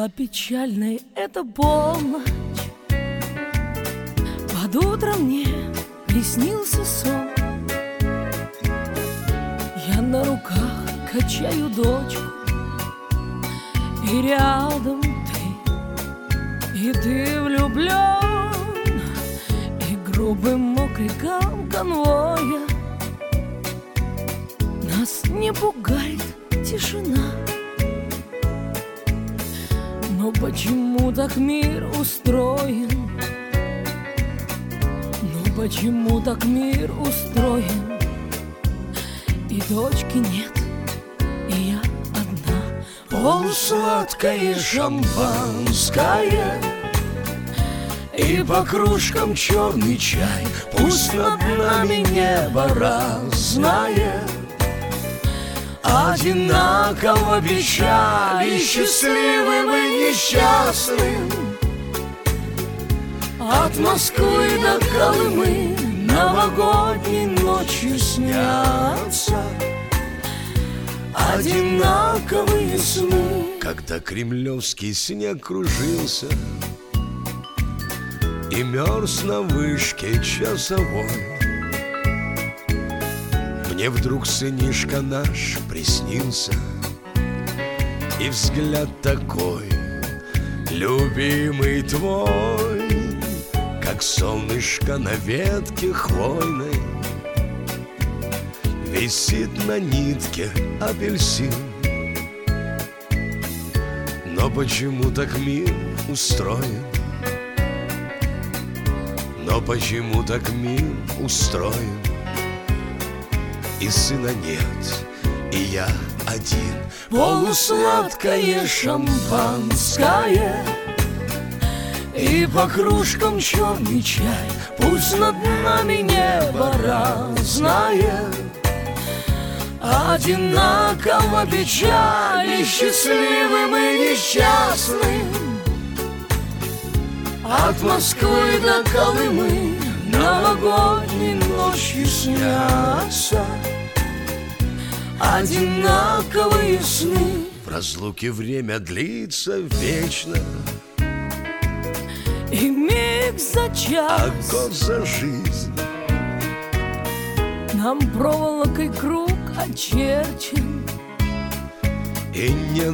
Была печальной эта полночь, под утро мне приснился сон. Я на руках качаю дочку, и рядом ты, и ты влюблен, и грубым окриком конвоя нас не пугает тишина. Но почему так мир устроен? Но почему так мир устроен? И дочки нет, и я одна. Полусладкое шампанское и по кружкам черный чай. Пусть над нами небо разное, одинаково печали, счастливым и несчастным. От Москвы до Колымы новогодней ночью снятся одинаковые сны. Когда кремлевский снег кружился и мерз на вышке часовой, мне вдруг сынишка наш приснился, и взгляд такой, любимый твой, как солнышко на ветке хвойной. Висит на нитке апельсин. Но почему так мир устроен? Но почему так мир устроен? И сына нет, и я один. Полусладкое шампанское и по кружкам черный чай. Пусть над нами небо разное, одинаково печали, счастливым и несчастным. От Москвы до Колымы новогодней ночью снятся одинаковые сны. В разлуке время длится вечно, И миг за час, а год за жизнь. нам проволокой круг очерчен, И нет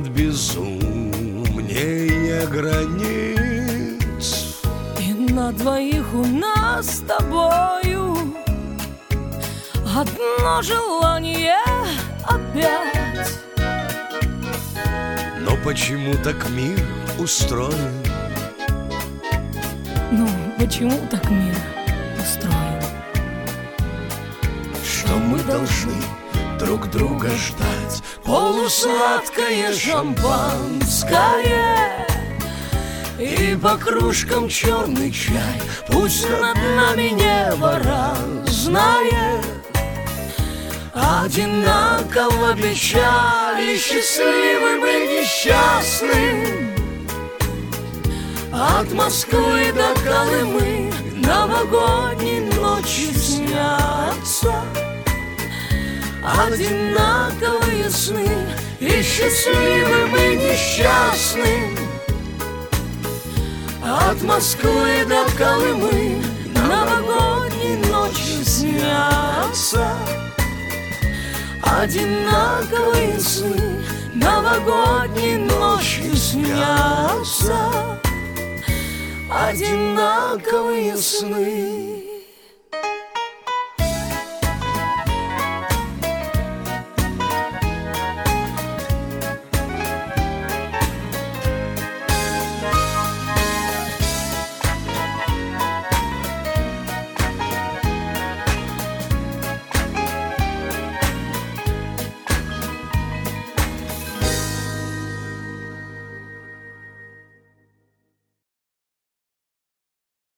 безумнее границ. и на двоих у нас с тобою одно желание опять. Но почему так мир устроен? Ну, почему так мир устроен? Что мы должны друг друга ждать. Полусладкое шампанское и по кружкам черный чай. Пусть над нами небо разное, одинаково печали, счастливым и несчастным. От Москвы до Колымы новогодней ночью снятся одинаковые сны. И счастливым и несчастным от Москвы до Колымы новогодней ночью снятся одинаковые сны. Новогодней ночью снятся одинаковые сны.